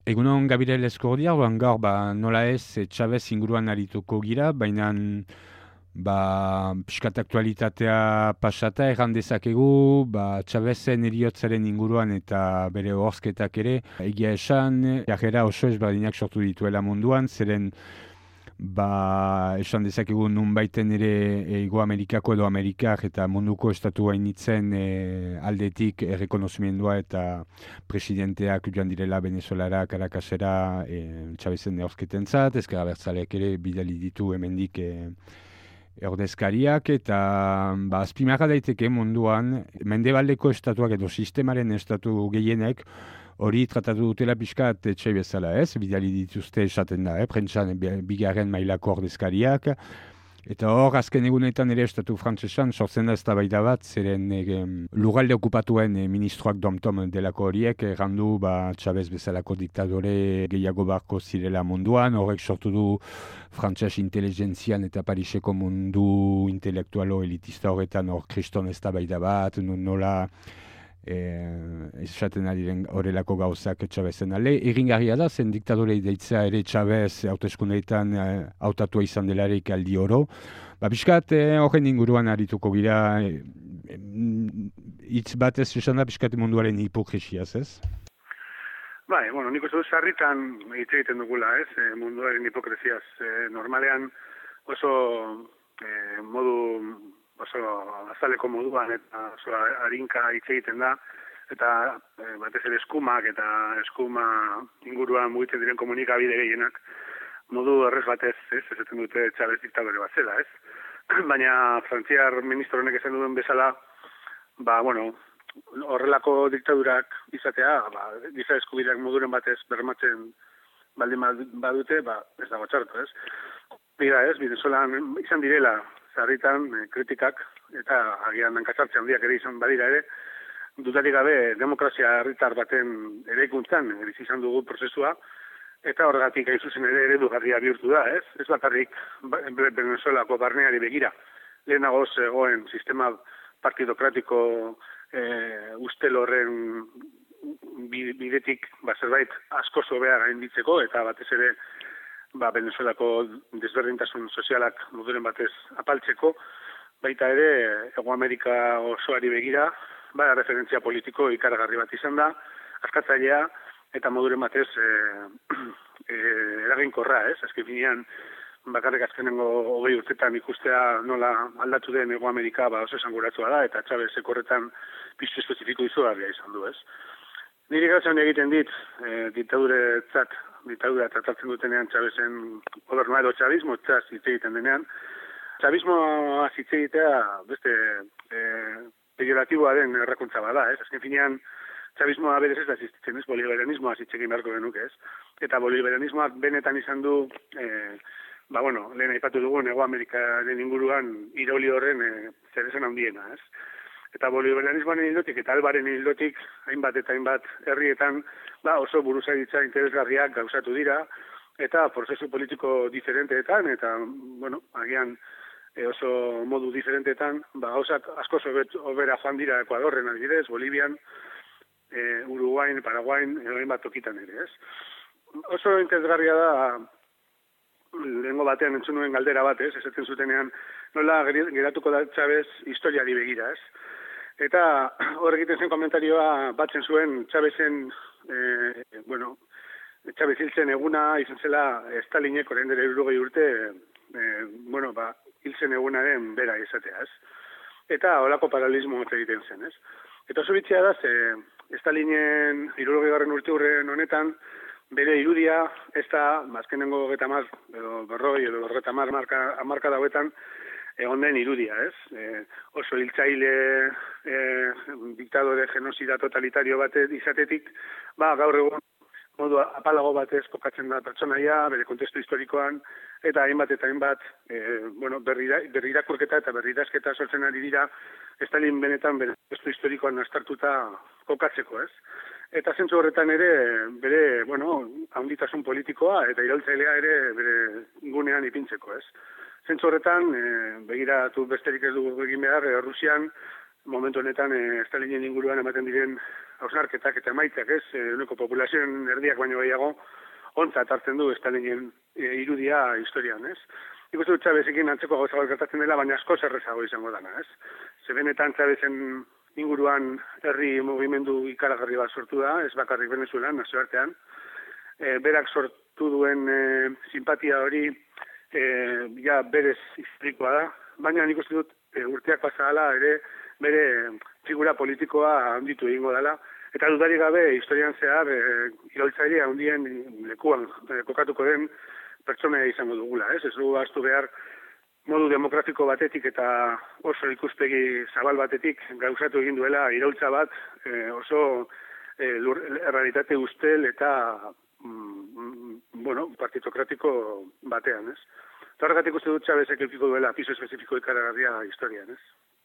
Egunon Gabriel Eskordia, orduan gaur nola ez Chavez inguruan arituko gira, baina pixkat aktualitatea pasata erran dezakegu, Chavezen heriotzaren inguruan eta bere horzketak ere, egia esan, jarrera oso ezberdinak sortu dituela munduan, zeren esan dezakegu nun baiten ere Ego Amerikako edo Amerikak eta munduko estatu hainitzen aldetik errekonozimendua eta presidenteak joan direla Venezuelara, Caracasera, Chavezen neorzketen zat, ezkera bertzaleak ere bidali ditu hemendik ordezkariak eta azpimarra daiteke munduan mendebaldeko estatuak edo sistemaren estatu gehienek hori tratatu dutela pixkat etxai bezala ez, bidali dituzte esaten da, prentsan bigarren mailako ordezkariak, eta hor azken egunetan ere estatu frantsesan sortzen da eztabaida bat, zeren lugalde okupatuen ministroak domtom delako horiek, errandu Chavez bezalako diktadore gehiago barko zirela munduan, horrek sortu du frantses inteligentzian eta Pariseko mundu intelektualo elitista horretan hor kriston eztabaida bat, nola esaten ari den horrelako gauzak Chavezen ale. Egingarria da, zen diktadorei deitzea ere Chavez hauteskundeetan hautatua izan delarik aldi oro. Biskat horren inguruan arituko gira, hitz batez esan da biskat munduaren hipokresiaz, ez? Bueno, nik uste dut sarritan hitz egiten dugula, ez, munduaren hipokresiaz. Normalean oso modu oso azaleko moduan eta oso harinka hitz egiten da, eta batez ere eskumak eta eskuma inguruan mugitzen diren komunikabide gehienak modu errez batez, ez, esaten dute Chavez diktadore bat zela, ez. Baina frantziar ministro honek esan duen bezala, horrelako diktadurak izatea, giza eskubideak moduren batez bermatzen baldin badute, ez dago txarto, ez. Bira, ez, Venezuelan izan direla sarritan kritikak eta agian hankatzartze handiak ere izan badira ere, dutarik gabe demokrazia herritar baten eraikuntzan bizi izan dugu prozesua, eta horregatik hain zuzen ere eredugarria bihurtu da, ez? Ez bakarrik Venezuelako barneari begira. Lehenago zegoen sistema partidokratiko ustel horren bidetik zerbait asko zobea gainditzeko eta batez ere Venezuelako desberdintasun sozialak moduren batez apaltzeko, baita ere Hego Amerika osoari begira, referentzia politiko ikaragarri bat izan da, askatzailea eta moduren batez eraginkorra, ez? Azken finean, bakarrik azkenengo 20 urtetan ikustea nola aldatu den Hego Amerika oso esanguratsua da, eta Chavezek horretan piztu espezifiko izugarria izan du, ez? Niri gauza egiten dit, diktadura tratatzen dutenean Chavezen gobernua edo chavismo hitz egiten denean. Chavismoa hitz egitea beste pejoratiboa den errakuntza bada, ez? Azken finean, chavismoa berez ez da existitzen, ez? Bolivarianismoa hitz egin beharko genuke, ez? Eta bolivarianismoak benetan izan du, lehen aipatu dugun Hego Amerikaren inguruan irauli horren zeresan handiena, ez? Eta bolivarianismoaren hildotik eta albaren hildotik hainbat eta hainbat herrietan oso buruzagitza interesgarriak gauzatu dira eta prozesu politiko diferenteetan eta, agian oso modu diferenteetan gauzak asko hobera joan dira Ekuadorren adibidez, Bolivian, Uruguain, Paraguain, hainbat tokitan ere, ez? Oso interesgarria da lehengo batean entzun nuen galdera bat, ez? Esaten zutenean nola geratuko da Chavez historiari begira, ez? Eta hor egiten zen komentarioa batzen zuen Chavezen, Chavez hiltzen eguna izan zela Stalinek orain dela 60 urte, hiltzen egunaren bera izatea, ez? Eta holako paralelismo egiten zen, ez? Eta oso bitzia da, Stalinen 60. urteurren honetan, bere irudia, ez da, azkenengo 30 edo 40 edo 50 hamarkada hauetan, egon den irudia, ez? Oso hiltzaile diktadore genozida totalitario bat izatetik, gaur egun modu apalago batez kokatzen da pertsonaia, bere kontestu historikoan, eta hainbat berrirakurketa eta berridazketa sortzen ari dira Stalin benetan bere kontestu historikoan astartuta kokatzeko, ez? Eta zentzu horretan ere, bere, handitasun politikoa eta iraultzailea ere bere gunean ipintzeko, ez? Zentzu horretan, begiratu besterik ez dugu egin behar, Rusian, momentu honetan, Stalinen inguruan ematen diren hausnarketak eta emaitzak, ez, uneko populazioen erdiak baino gehiago, ontzat hartzen du Stalinen irudia historian, ez? Ikusten dut Chavezekin antzeko gauza gertatzen dela, baina asko zerrezago izango dana, ez? Ze benetan Chavezen inguruan herri mugimendu ikaragarri bat sortu da, ez bakarrik Venezuelan, nazioartean. Berak sortu duen simpatia hori ja berez historikoa da, baina nik uste dut urteak pasala ere bere figura politikoa handitu egingo dela, eta dudarik gabe historian zehar iraultzaile handien lekuan kokatuko den pertsona izango dugula, ez? Ez dugu ahaztu behar modu demokratiko batetik eta oso ikuspegi zabal batetik gauzatu egin duela iraultza bat oso errealitate ustel eta partitokratiko batean, ez? Eta horregatik uste dut Chavezek edukiko duela piso espezifiko ikaragarria historian, ez?